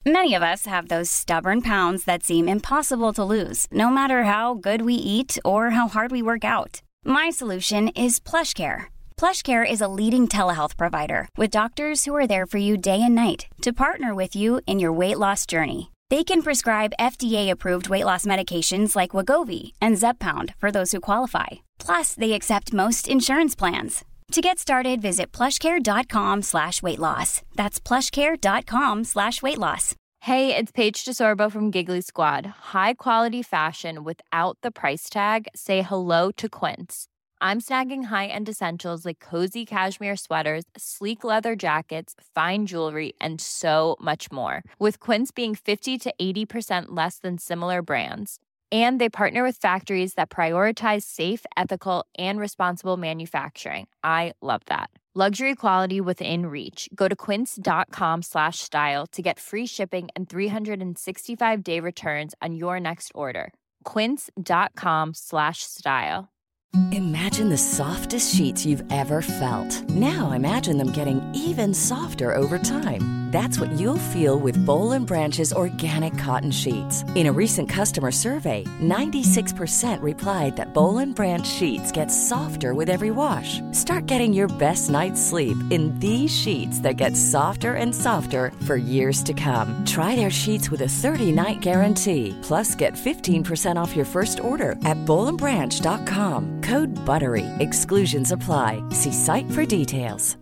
Many of us have those stubborn pounds that seem impossible to lose, no matter how good we eat or how hard we work out. My solution is PlushCare. PlushCare is a leading telehealth provider with doctors who are there for you day and night to partner with you in your weight loss journey. They can prescribe FDA-approved weight loss medications like Wegovy and Zepbound for those who qualify. Plus, they accept most insurance plans. To get started, visit plushcare.com/weightloss. That's plushcare.com/weightloss. Hey, it's Paige DeSorbo from Giggly Squad. High quality fashion without the price tag. Say hello to Quince. I'm snagging high-end essentials like cozy cashmere sweaters, sleek leather jackets, fine jewelry, and so much more. With Quince being 50 to 80% less than similar brands. And they partner with factories that prioritize safe, ethical, and responsible manufacturing. I love that. Luxury quality within reach. Go to quince.com/style to get free shipping and 365-day returns on your next order. Quince.com/style. Imagine the softest sheets you've ever felt. Now imagine them getting even softer over time. That's what you'll feel with Boll & Branch's organic cotton sheets. In a recent customer survey, 96% replied that Boll & Branch sheets get softer with every wash. Start getting your best night's sleep in these sheets that get softer and softer for years to come. Try their sheets with a 30-night guarantee. Plus, get 15% off your first order at bollandbranch.com. Code BUTTERY. Exclusions apply. See site for details.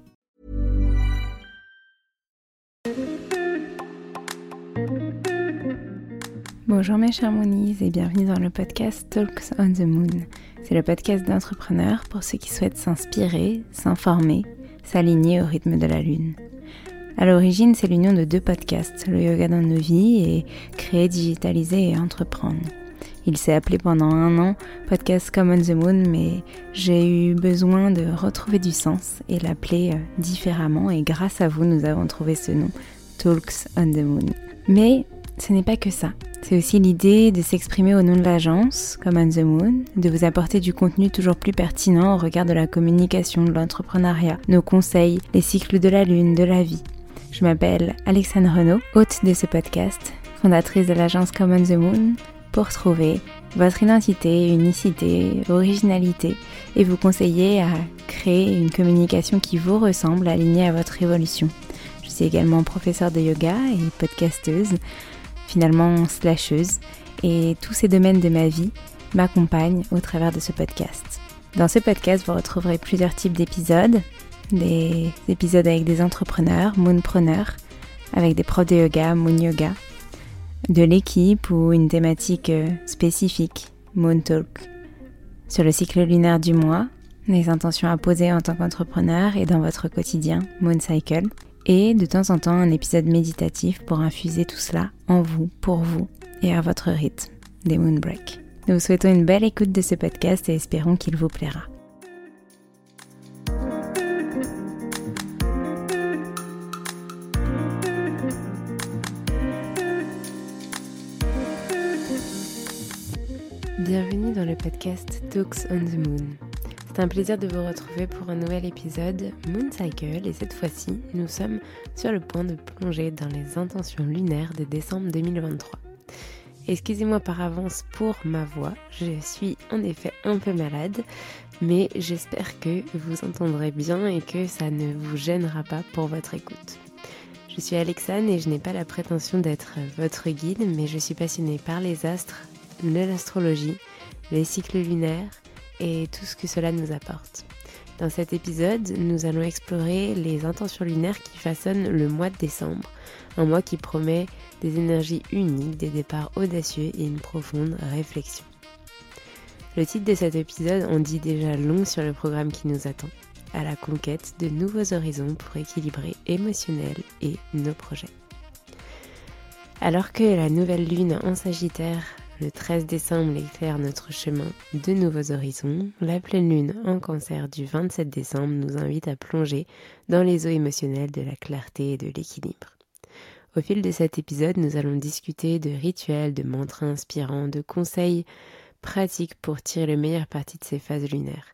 Bonjour mes chers Moonies et bienvenue dans le podcast Talks on the Moon. C'est le podcast d'entrepreneurs pour ceux qui souhaitent s'inspirer, s'informer, s'aligner au rythme de la lune. À l'origine, c'est l'union de deux podcasts, le yoga dans nos vies et créer, digitaliser et entreprendre. Il s'est appelé pendant 1 an Podcast Come on the Moon, mais j'ai eu besoin de retrouver du sens et l'appeler différemment. Et grâce à vous, nous avons trouvé ce nom, Talks on the Moon. Mais ce n'est pas que ça. C'est aussi l'idée de s'exprimer au nom de l'agence, Come on the Moon, de vous apporter du contenu toujours plus pertinent au regard de la communication, de l'entrepreneuriat, nos conseils, les cycles de la lune, de la vie. Je m'appelle Alexandre Renaud, hôte de ce podcast, fondatrice de l'agence Come on the Moon, pour trouver votre identité, unicité, originalité et vous conseiller à créer une communication qui vous ressemble, alignée à votre évolution. Je suis également professeure de yoga et podcasteuse, finalement slasheuse, et tous ces domaines de ma vie m'accompagnent au travers de ce podcast. Dans ce podcast, vous retrouverez plusieurs types d'épisodes, des épisodes avec des entrepreneurs, moonpreneurs, avec des profs de yoga, moon yoga, de l'équipe ou une thématique spécifique, Moon Talk, sur le cycle lunaire du mois, les intentions à poser en tant qu'entrepreneur et dans votre quotidien, Moon Cycle, et de temps en temps un épisode méditatif pour infuser tout cela en vous, pour vous et à votre rythme, des Moon Break. Nous vous souhaitons une belle écoute de ce podcast et espérons qu'il vous plaira. Bienvenue dans le podcast Talks on the Moon. C'est un plaisir de vous retrouver pour un nouvel épisode Moon Cycle et cette fois-ci, nous sommes sur le point de plonger dans les intentions lunaires de décembre 2023. Excusez-moi par avance pour ma voix, je suis en effet un peu malade, mais j'espère que vous entendrez bien et que ça ne vous gênera pas pour votre écoute. Je suis Alexane et je n'ai pas la prétention d'être votre guide, mais je suis passionnée par les astres, de l'astrologie, les cycles lunaires et tout ce que cela nous apporte. Dans cet épisode, nous allons explorer les intentions lunaires qui façonnent le mois de décembre, un mois qui promet des énergies uniques, des départs audacieux et une profonde réflexion. Le titre de cet épisode en dit déjà long sur le programme qui nous attend, à la conquête de nouveaux horizons pour équilibrer émotionnel et nos projets. Alors que la nouvelle lune en Sagittaire le 13 décembre éclaire notre chemin de nouveaux horizons, la pleine lune en Cancer du 27 décembre nous invite à plonger dans les eaux émotionnelles de la clarté et de l'équilibre. Au fil de cet épisode, nous allons discuter de rituels, de mantras inspirants, de conseils pratiques pour tirer le meilleur parti de ces phases lunaires.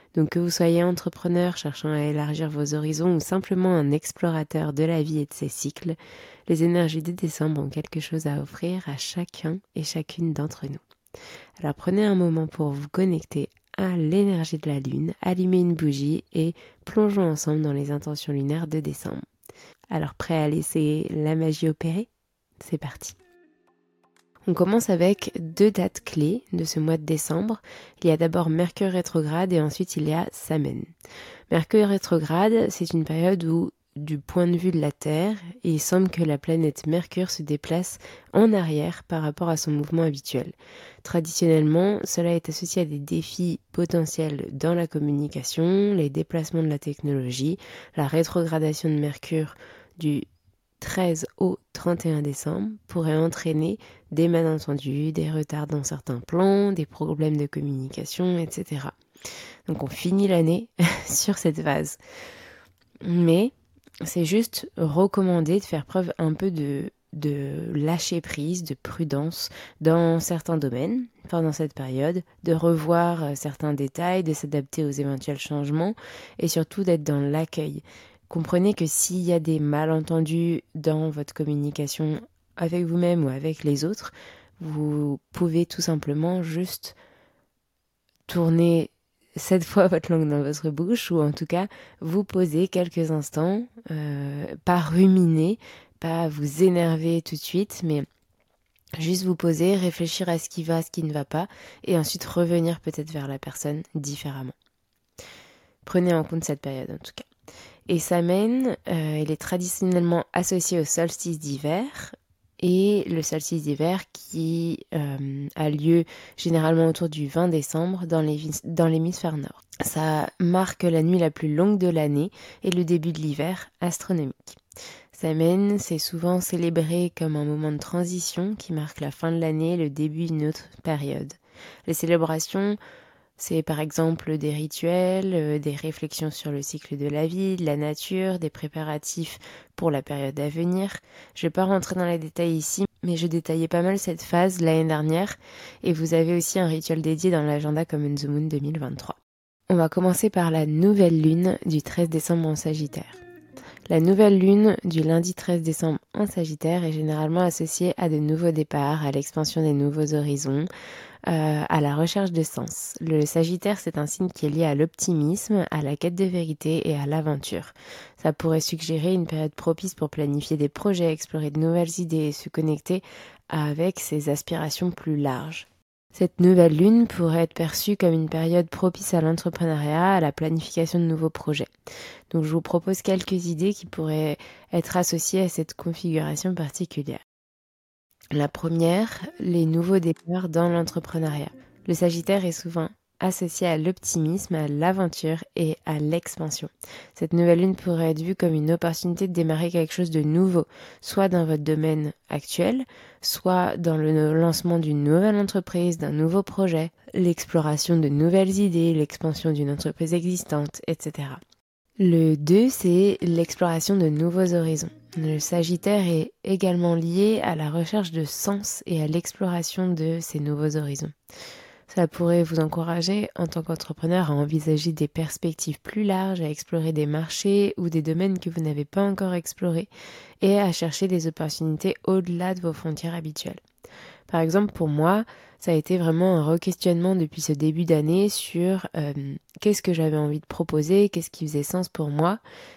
Donc que vous soyez entrepreneur cherchant à élargir vos horizons ou simplement un explorateur de la vie et de ses cycles, les énergies de décembre ont quelque chose à offrir à chacun et chacune d'entre nous. Alors prenez un moment pour vous connecter à l'énergie de la lune, allumez une bougie et plongeons ensemble dans les intentions lunaires de décembre. Alors prêt à laisser la magie opérer ? C'est parti. On commence avec 2 dates clés de ce mois de décembre. Il y a d'abord Mercure rétrograde et ensuite il y a Samhain. Mercure rétrograde, c'est une période où, du point de vue de la Terre, il semble que la planète Mercure se déplace en arrière par rapport à son mouvement habituel. Traditionnellement, cela est associé à des défis potentiels dans la communication, les déplacements de la technologie, la rétrogradation de Mercure du 13 au 31 décembre pourrait entraîner des malentendus, des retards dans certains plans, des problèmes de communication, etc. Donc on finit l'année sur cette phase. Mais c'est juste recommandé de faire preuve un peu de lâcher prise, de prudence dans certains domaines pendant cette période, de revoir certains détails, de s'adapter aux éventuels changements et surtout d'être dans l'accueil. Comprenez que s'il y a des malentendus dans votre communication avec vous-même ou avec les autres, vous pouvez tout simplement juste tourner cette fois votre langue dans votre bouche ou en tout cas vous poser quelques instants, pas ruminer, pas vous énerver tout de suite, mais juste vous poser, réfléchir à ce qui va, ce qui ne va pas et ensuite revenir peut-être vers la personne différemment. Prenez en compte cette période en tout cas. Et Samhain, il est traditionnellement associé au solstice d'hiver et le solstice d'hiver qui a lieu généralement autour du 20 décembre dans l'hémisphère nord. Ça marque la nuit la plus longue de l'année et le début de l'hiver astronomique. Samhain, c'est souvent célébré comme un moment de transition qui marque la fin de l'année et le début d'une autre période. Les célébrations, c'est par exemple des rituels, des réflexions sur le cycle de la vie, de la nature, des préparatifs pour la période à venir. Je ne vais pas rentrer dans les détails ici, mais je détaillais pas mal cette phase l'année dernière et vous avez aussi un rituel dédié dans l'agenda Common the Moon 2023. On va commencer par la nouvelle lune du 13 décembre en Sagittaire. La nouvelle lune du lundi 13 décembre en Sagittaire est généralement associée à de nouveaux départs, à l'expansion des nouveaux horizons, à la recherche de sens. Le Sagittaire, c'est un signe qui est lié à l'optimisme, à la quête de vérité et à l'aventure. Ça pourrait suggérer une période propice pour planifier des projets, explorer de nouvelles idées et se connecter avec ses aspirations plus larges. Cette nouvelle lune pourrait être perçue comme une période propice à l'entrepreneuriat, à la planification de nouveaux projets. Donc je vous propose quelques idées qui pourraient être associées à cette configuration particulière. La première, les nouveaux départs dans l'entrepreneuriat. Le Sagittaire est souvent associé à l'optimisme, à l'aventure et à l'expansion. Cette nouvelle lune pourrait être vue comme une opportunité de démarrer quelque chose de nouveau, soit dans votre domaine actuel, soit dans le lancement d'une nouvelle entreprise, d'un nouveau projet, l'exploration de nouvelles idées, l'expansion d'une entreprise existante, etc. Le 2, c'est l'exploration de nouveaux horizons. Le Sagittaire est également lié à la recherche de sens et à l'exploration de ces nouveaux horizons. Ça pourrait vous encourager en tant qu'entrepreneur à envisager des perspectives plus larges, à explorer des marchés ou des domaines que vous n'avez pas encore explorés et à chercher des opportunités au-delà de vos frontières habituelles. Par exemple, pour moi, ça a été vraiment un re-questionnement depuis ce début d'année sur qu'est-ce que j'avais envie de proposer, qu'est-ce qui faisait sens pour moi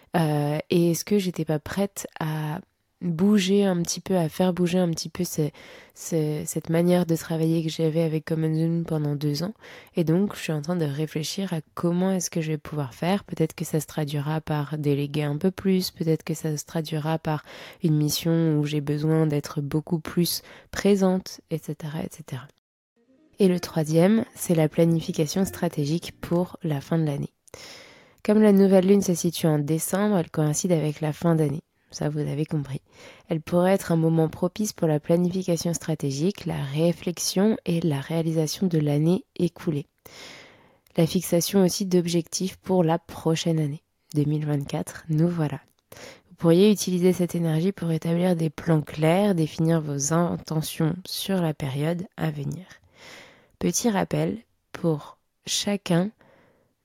et est-ce que j'étais pas prête à bouger un petit peu, à faire bouger un petit peu cette manière de travailler que j'avais avec Common Zoom pendant 2 ans. Et donc, je suis en train de réfléchir à comment est-ce que je vais pouvoir faire. Peut-être que ça se traduira par déléguer un peu plus, peut-être que ça se traduira par une mission où j'ai besoin d'être beaucoup plus présente, etc., etc. Et le 3e, c'est la planification stratégique pour la fin de l'année. Comme la nouvelle lune se situe en décembre, elle coïncide avec la fin d'année. Ça, vous avez compris. Elle pourrait être un moment propice pour la planification stratégique, la réflexion et la réalisation de l'année écoulée. La fixation aussi d'objectifs pour la prochaine année, 2024, nous voilà. Vous pourriez utiliser cette énergie pour établir des plans clairs, définir vos intentions sur la période à venir. Petit rappel pour chacun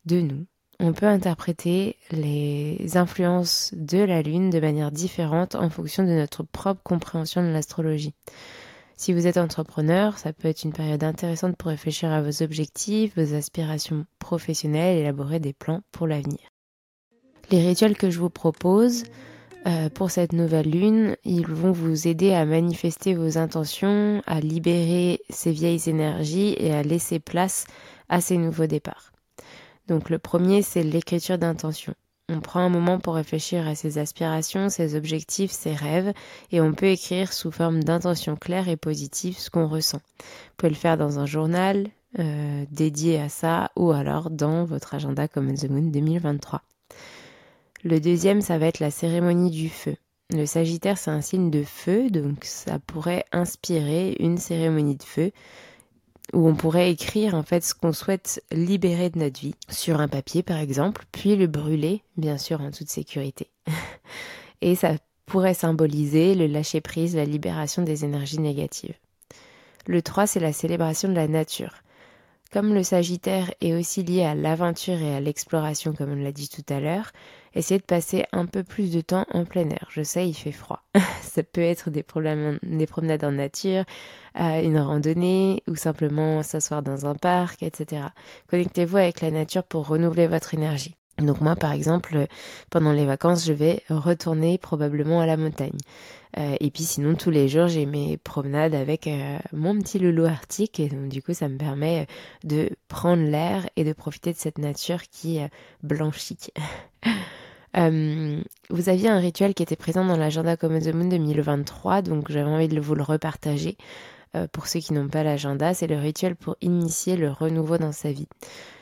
de nous, on peut interpréter les influences de la Lune de manière différente en fonction de notre propre compréhension de l'astrologie. Si vous êtes entrepreneur, ça peut être une période intéressante pour réfléchir à vos objectifs, vos aspirations professionnelles et élaborer des plans pour l'avenir. Les rituels que je vous propose pour cette nouvelle lune, ils vont vous aider à manifester vos intentions, à libérer ces vieilles énergies et à laisser place à ces nouveaux départs. Donc le premier, c'est l'écriture d'intention. On prend un moment pour réfléchir à ses aspirations, ses objectifs, ses rêves, et on peut écrire sous forme d'intentions claires et positives ce qu'on ressent. Vous pouvez le faire dans un journal dédié à ça, ou alors dans votre agenda Common the Moon 2023. Le deuxième, ça va être la cérémonie du feu. Le Sagittaire, c'est un signe de feu, donc ça pourrait inspirer une cérémonie de feu où on pourrait écrire en fait ce qu'on souhaite libérer de notre vie sur un papier par exemple, puis le brûler, bien sûr en toute sécurité. Et ça pourrait symboliser le lâcher-prise, la libération des énergies négatives. Le 3, c'est la célébration de la nature. Comme le Sagittaire est aussi lié à l'aventure et à l'exploration, comme on l'a dit tout à l'heure, essayez de passer un peu plus de temps en plein air. Je sais, il fait froid. Ça peut être des promenades en nature, une randonnée ou simplement s'asseoir dans un parc, etc. Connectez-vous avec la nature pour renouveler votre énergie. Donc moi, par exemple, pendant les vacances, je vais retourner probablement à la montagne. Et puis sinon, tous les jours, j'ai mes promenades avec mon petit loulou arctique. Et donc, du coup, ça me permet de prendre l'air et de profiter de cette nature qui blanchit. Vous aviez un rituel qui était présent dans l'agenda Common the Moon 2023, donc j'avais envie de vous le repartager. Pour ceux qui n'ont pas l'agenda, c'est le rituel pour initier le renouveau dans sa vie.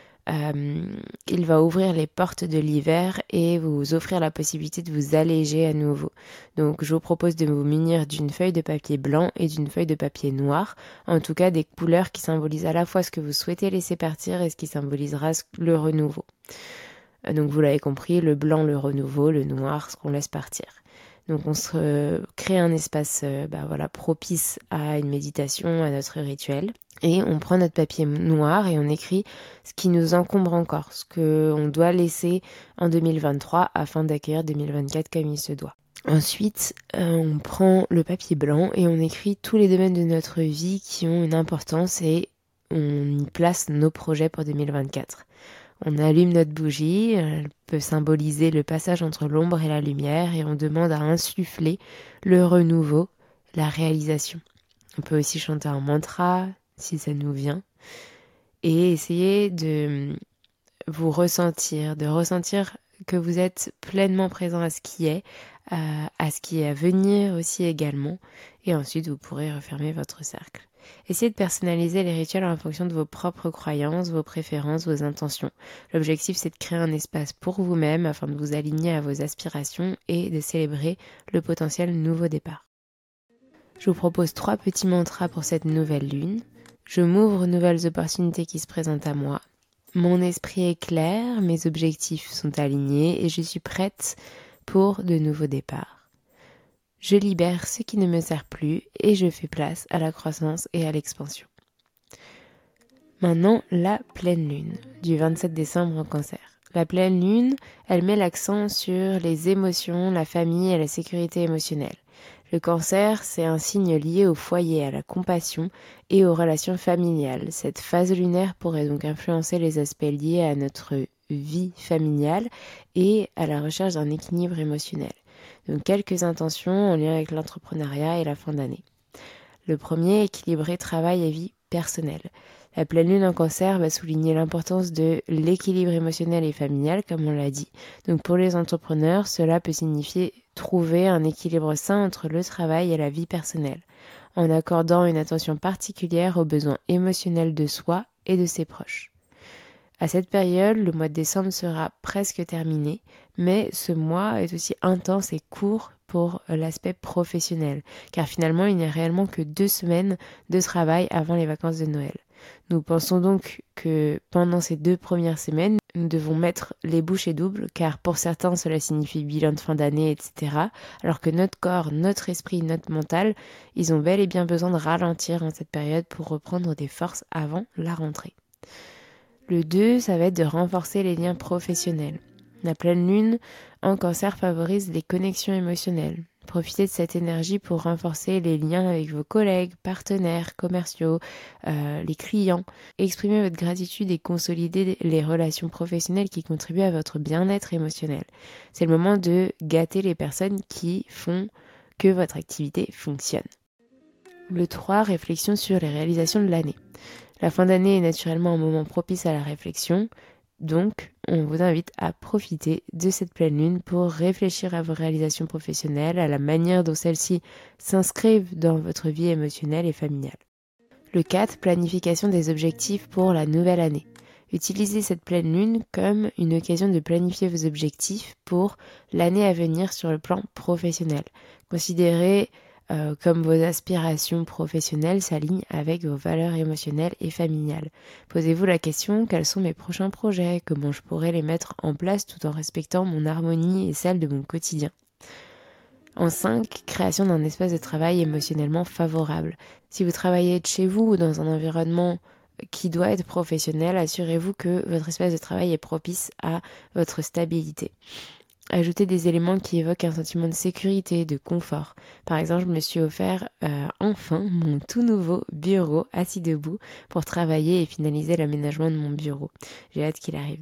Il va ouvrir les portes de l'hiver et vous offrir la possibilité de vous alléger à nouveau. Donc je vous propose de vous munir d'une feuille de papier blanc et d'une feuille de papier noir, en tout cas des couleurs qui symbolisent à la fois ce que vous souhaitez laisser partir et ce qui symbolisera le renouveau. Donc vous l'avez compris, le blanc le renouveau, le noir ce qu'on laisse partir. Donc on se crée un espace propice à une méditation, à notre rituel. Et on prend notre papier noir et on écrit ce qui nous encombre encore, ce qu'on doit laisser en 2023 afin d'accueillir 2024 comme il se doit. Ensuite, on prend le papier blanc et on écrit tous les domaines de notre vie qui ont une importance et on y place nos projets pour 2024. On allume notre bougie, elle peut symboliser le passage entre l'ombre et la lumière et on demande à insuffler le renouveau, la réalisation. On peut aussi chanter un mantra si ça nous vient et essayer de vous ressentir, de ressentir que vous êtes pleinement présent à ce qui est, à ce qui est à venir aussi également et ensuite vous pourrez refermer votre cercle. Essayez de personnaliser les rituels en fonction de vos propres croyances, vos préférences, vos intentions. L'objectif, c'est de créer un espace pour vous-même afin de vous aligner à vos aspirations et de célébrer le potentiel nouveau départ. Je vous propose 3 petits mantras pour cette nouvelle lune. Je m'ouvre aux nouvelles opportunités qui se présentent à moi. Mon esprit est clair, mes objectifs sont alignés et je suis prête pour de nouveaux départs. Je libère ce qui ne me sert plus et je fais place à la croissance et à l'expansion. Maintenant, la pleine lune du 27 décembre en Cancer. La pleine lune, elle met l'accent sur les émotions, la famille et la sécurité émotionnelle. Le Cancer, c'est un signe lié au foyer, à la compassion et aux relations familiales. Cette phase lunaire pourrait donc influencer les aspects liés à notre vie familiale et à la recherche d'un équilibre émotionnel. Donc quelques intentions en lien avec l'entrepreneuriat et la fin d'année. Le premier, équilibrer travail et vie personnelle. La pleine lune en Cancer va souligner l'importance de l'équilibre émotionnel et familial, comme on l'a dit. Donc pour les entrepreneurs, cela peut signifier trouver un équilibre sain entre le travail et la vie personnelle, en accordant une attention particulière aux besoins émotionnels de soi et de ses proches. À cette période, le mois de décembre sera presque terminé, mais ce mois est aussi intense et court pour l'aspect professionnel, car finalement il n'y a réellement que 2 semaines de travail avant les vacances de Noël. Nous pensons donc que pendant ces 2 premières semaines, nous devons mettre les bouchées doubles, car pour certains cela signifie bilan de fin d'année, etc. Alors que notre corps, notre esprit, notre mental, ils ont bel et bien besoin de ralentir en cette période pour reprendre des forces avant la rentrée. Le 2, ça va être de renforcer les liens professionnels. La pleine lune en Cancer favorise les connexions émotionnelles. Profitez de cette énergie pour renforcer les liens avec vos collègues, partenaires, commerciaux, les clients. Exprimez votre gratitude et consolidez les relations professionnelles qui contribuent à votre bien-être émotionnel. C'est le moment de gâter les personnes qui font que votre activité fonctionne. Le 3, réflexion sur les réalisations de l'année. La fin d'année est naturellement un moment propice à la réflexion, donc on vous invite à profiter de cette pleine lune pour réfléchir à vos réalisations professionnelles, à la manière dont celles-ci s'inscrivent dans votre vie émotionnelle et familiale. Le 4, planification des objectifs pour la nouvelle année. Utilisez cette pleine lune comme une occasion de planifier vos objectifs pour l'année à venir sur le plan professionnel. Considérez comme vos aspirations professionnelles s'alignent avec vos valeurs émotionnelles et familiales. Posez-vous la question, quels sont mes prochains projets? Comment je pourrais les mettre en place tout en respectant mon harmonie et celle de mon quotidien? En 5, création d'un espace de travail émotionnellement favorable. Si vous travaillez de chez vous ou dans un environnement qui doit être professionnel, assurez-vous que votre espace de travail est propice à votre stabilité. Ajoutez des éléments qui évoquent un sentiment de sécurité, de confort. Par exemple, je me suis offert enfin mon tout nouveau bureau assis debout pour travailler et finaliser l'aménagement de mon bureau. J'ai hâte qu'il arrive.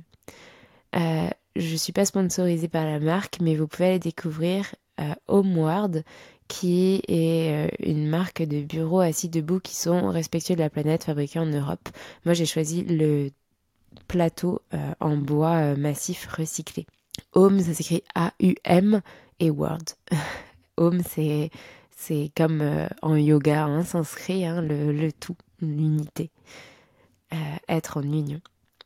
Je ne suis pas sponsorisée par la marque, mais vous pouvez aller découvrir Homeward, qui est une marque de bureaux assis debout qui sont respectueux de la planète, fabriqués en Europe. Moi, j'ai choisi le plateau en bois massif recyclé. Home, ça s'écrit A-U-M et Word. Home, c'est comme en yoga, sanskrit, le tout, l'unité. Être en union.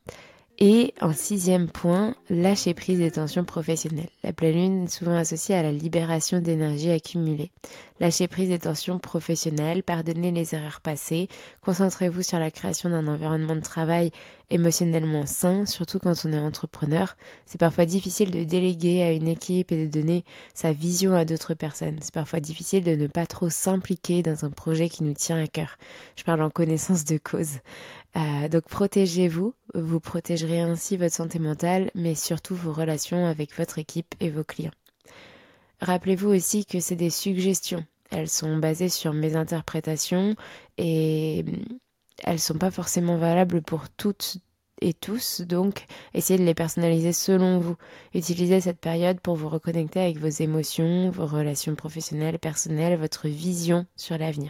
Et en 6e point, lâcher prise des tensions professionnelles. La pleine lune est souvent associée à la libération d'énergie accumulée. Lâchez prise des tensions professionnelles, pardonnez les erreurs passées, concentrez-vous sur la création d'un environnement de travail émotionnellement sain, surtout quand on est entrepreneur. C'est parfois difficile de déléguer à une équipe et de donner sa vision à d'autres personnes. C'est parfois difficile de ne pas trop s'impliquer dans un projet qui nous tient à cœur. Je parle en connaissance de cause. Donc protégez-vous, vous protégerez ainsi votre santé mentale, mais surtout vos relations avec votre équipe et vos clients. Rappelez-vous aussi que c'est des suggestions. Elles sont basées sur mes interprétations et elles sont pas forcément valables pour toutes et tous, donc essayez de les personnaliser selon vous. Utilisez cette période pour vous reconnecter avec vos émotions, vos relations professionnelles et personnelles, votre vision sur l'avenir.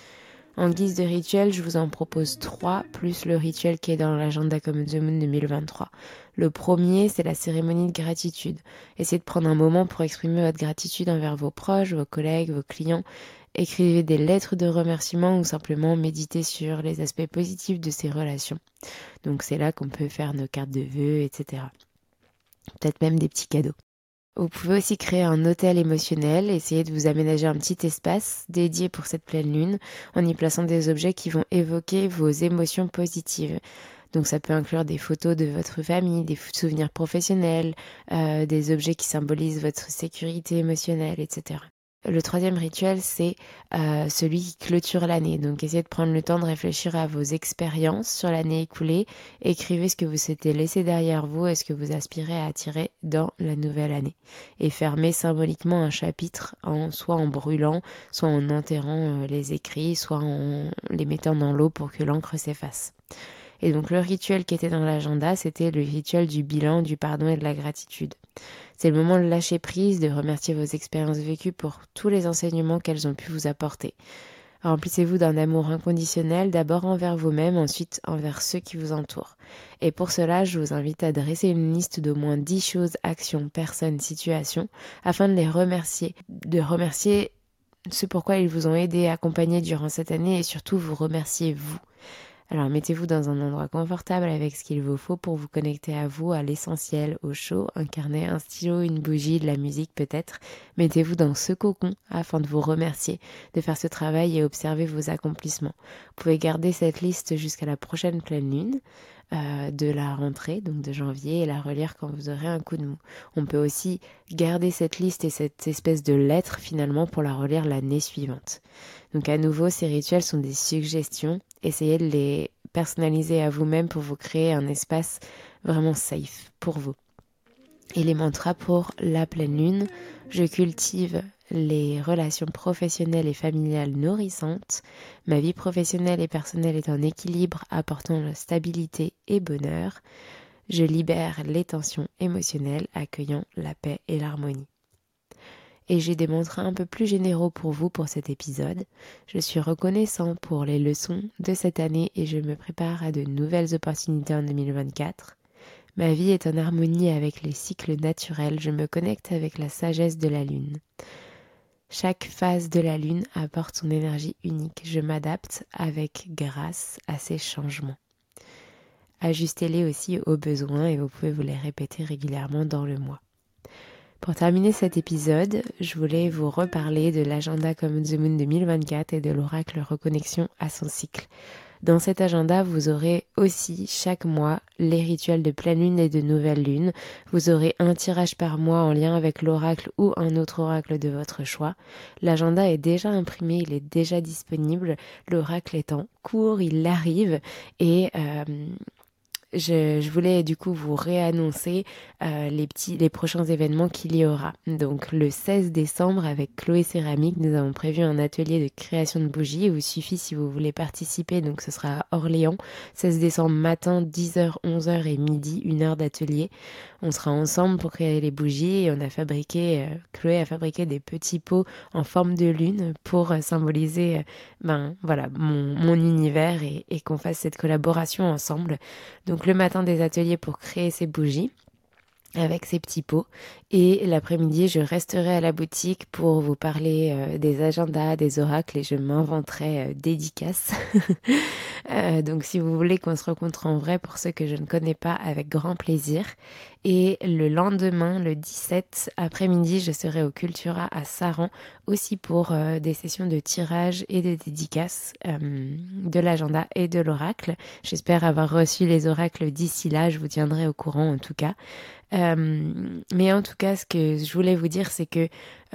En guise de rituel, je vous en propose 3, plus le rituel qui est dans l'agenda Common the Moon 2023. Le premier, c'est la cérémonie de gratitude. Essayez de prendre un moment pour exprimer votre gratitude envers vos proches, vos collègues, vos clients. Écrivez des lettres de remerciement ou simplement méditez sur les aspects positifs de ces relations. Donc c'est là qu'on peut faire nos cartes de vœux, etc. Peut-être même des petits cadeaux. Vous pouvez aussi créer un hôtel émotionnel, essayer de vous aménager un petit espace dédié pour cette pleine lune en y plaçant des objets qui vont évoquer vos émotions positives. Donc ça peut inclure des photos de votre famille, des souvenirs professionnels, des objets qui symbolisent votre sécurité émotionnelle, etc. Le 3e rituel, c'est celui qui clôture l'année. Donc essayez de prendre le temps de réfléchir à vos expériences sur l'année écoulée. Écrivez ce que vous souhaitez laisser derrière vous et ce que vous aspirez à attirer dans la nouvelle année. Et fermez symboliquement un chapitre, soit en brûlant, soit en enterrant les écrits, soit en les mettant dans l'eau pour que l'encre s'efface. Et donc le rituel qui était dans l'agenda, c'était le rituel du bilan, du pardon et de la gratitude. C'est le moment de lâcher prise, de remercier vos expériences vécues pour tous les enseignements qu'elles ont pu vous apporter. Remplissez-vous d'un amour inconditionnel, d'abord envers vous-même, ensuite envers ceux qui vous entourent. Et pour cela, je vous invite à dresser une liste d'au moins 10 choses, actions, personnes, situations, afin de les remercier, ce pourquoi ils vous ont aidé, accompagné durant cette année et surtout vous remercier vous. Alors mettez-vous dans un endroit confortable avec ce qu'il vous faut pour vous connecter à vous, à l'essentiel, au chaud, un carnet, un stylo, une bougie, de la musique peut-être. Mettez-vous dans ce cocon afin de vous remercier, de faire ce travail et observer vos accomplissements. Vous pouvez garder cette liste jusqu'à la prochaine pleine lune. de la rentrée, donc de janvier, et la relire quand vous aurez un coup de mou. On peut aussi garder cette liste et cette espèce de lettre finalement pour la relire l'année suivante. Donc à nouveau, ces rituels sont des suggestions. Essayez de les personnaliser à vous-même pour vous créer un espace vraiment safe pour vous. Et les mantras pour la pleine lune: je cultive les relations professionnelles et familiales nourrissantes. Ma vie professionnelle et personnelle est en équilibre, apportant stabilité et bonheur. Je libère les tensions émotionnelles, accueillant la paix et l'harmonie. Et j'ai des mantras un peu plus généraux pour vous pour cet épisode. Je suis reconnaissant pour les leçons de cette année et je me prépare à de nouvelles opportunités en 2024. Ma vie est en harmonie avec les cycles naturels. Je me connecte avec la sagesse de la lune. Chaque phase de la lune apporte son énergie unique. Je m'adapte avec grâce à ces changements. Ajustez-les aussi aux besoins et vous pouvez vous les répéter régulièrement dans le mois. Pour terminer cet épisode, je voulais vous reparler de l'agenda Common the Moon 2024 et de l'oracle Reconnexion à son cycle. Dans cet agenda, vous aurez aussi chaque mois les rituels de pleine lune et de nouvelle lune. Vous aurez un tirage par mois en lien avec l'oracle ou un autre oracle de votre choix. L'agenda est déjà imprimé, il est déjà disponible. L'oracle est en cours, il arrive et je voulais du coup vous réannoncer les prochains événements qu'il y aura. Donc le 16 décembre avec Chloé Céramique, nous avons prévu un atelier de création de bougies. Il vous suffit si vous voulez participer, donc ce sera à Orléans, 16 décembre matin, 10h, 11h et midi, 1 heure d'atelier. On sera ensemble pour créer les bougies et Chloé a fabriqué des petits pots en forme de lune pour symboliser mon univers et qu'on fasse cette collaboration ensemble. Donc le matin des ateliers pour créer ces bougies avec ces petits pots et l'après-midi je resterai à la boutique pour vous parler des agendas, des oracles et je m'inventerai dédicaces. Donc si vous voulez qu'on se rencontre en vrai, pour ceux que je ne connais pas, avec grand plaisir. Et le lendemain, le 17 après-midi, je serai au Cultura à Saran aussi pour des sessions de tirage et de dédicaces de l'agenda et de l'oracle. J'espère avoir reçu les oracles d'ici là, je vous tiendrai au courant en tout cas. Mais en tout cas, ce que je voulais vous dire, c'est que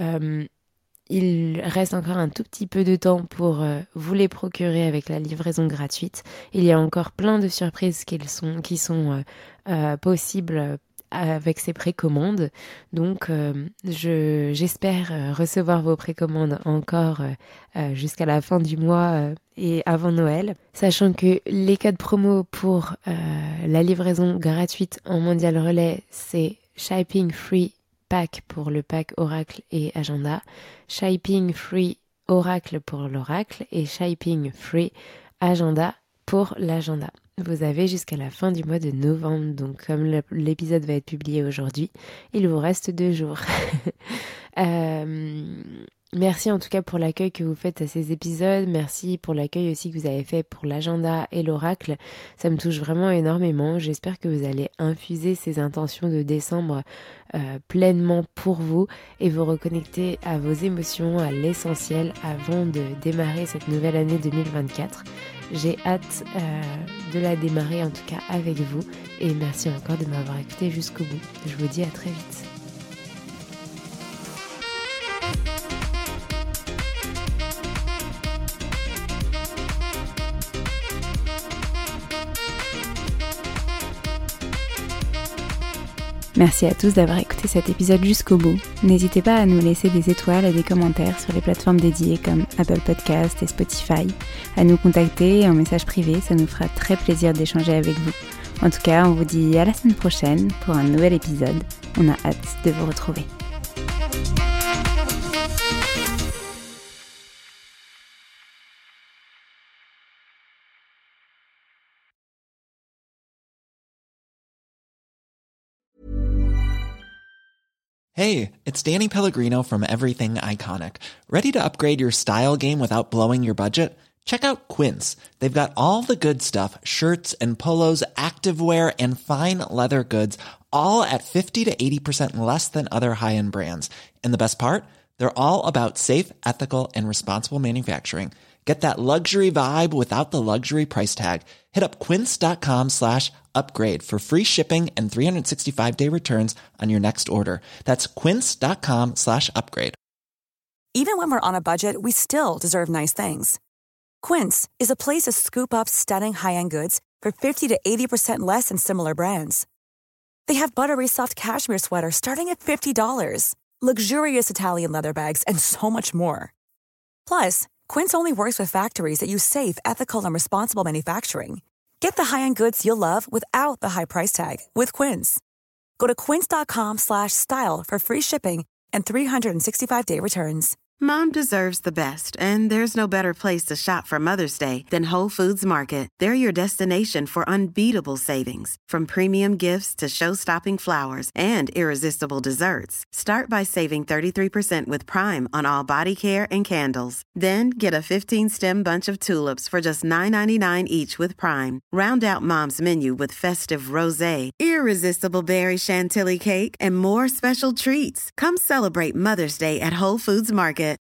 il reste encore un tout petit peu de temps pour vous les procurer avec la livraison gratuite. Il y a encore plein de surprises qui sont possibles avec ces précommandes. Donc j'espère recevoir vos précommandes encore jusqu'à la fin du mois et avant Noël. Sachant que les codes promo pour la livraison gratuite en Mondial Relais, c'est Shipping Free Pack pour le pack Oracle et Agenda, Shipping Free Oracle pour l'Oracle et Shipping Free Agenda pour l'agenda. Vous avez jusqu'à la fin du mois de novembre, donc comme l'épisode va être publié aujourd'hui, il vous reste 2 jours. Merci en tout cas pour l'accueil que vous faites à ces épisodes. Merci pour l'accueil aussi que vous avez fait pour l'agenda et l'oracle. Ça me touche vraiment énormément. J'espère que vous allez infuser ces intentions de décembre pleinement pour vous et vous reconnecter à vos émotions, à l'essentiel avant de démarrer cette nouvelle année 2024. J'ai hâte de la démarrer en tout cas avec vous et merci encore de m'avoir écouté jusqu'au bout. Je vous dis à très vite. Merci à tous d'avoir écouté cet épisode jusqu'au bout. N'hésitez pas à nous laisser des étoiles et des commentaires sur les plateformes dédiées comme Apple Podcast et Spotify, à nous contacter en message privé, ça nous fera très plaisir d'échanger avec vous. En tout cas, on vous dit à la semaine prochaine pour un nouvel épisode. On a hâte de vous retrouver. Hey, it's Danny Pellegrino from Everything Iconic. Ready to upgrade your style game without blowing your budget? Check out Quince. They've got all the good stuff, shirts and polos, activewear, and fine leather goods, all at 50 to 80% less than other high-end brands. And the best part? They're all about safe, ethical, and responsible manufacturing. Get that luxury vibe without the luxury price tag. Hit up quince.com/upgrade for free shipping and 365-day returns on your next order. That's quince.com/upgrade. Even when we're on a budget, we still deserve nice things. Quince is a place to scoop up stunning high-end goods for 50 to 80% less than similar brands. They have buttery soft cashmere sweaters starting at $50, luxurious Italian leather bags, and so much more. Plus, Quince only works with factories that use safe, ethical, and responsible manufacturing. Get the high-end goods you'll love without the high price tag with Quince. Go to quince.com/style for free shipping and 365-day returns. Mom deserves the best, and there's no better place to shop for Mother's Day than Whole Foods Market. They're your destination for unbeatable savings, from premium gifts to show-stopping flowers and irresistible desserts. Start by saving 33% with Prime on all body care and candles. Then get a 15-stem bunch of tulips for just $9.99 each with Prime. Round out Mom's menu with festive rosé, irresistible berry chantilly cake, and more special treats. Come celebrate Mother's Day at Whole Foods Market.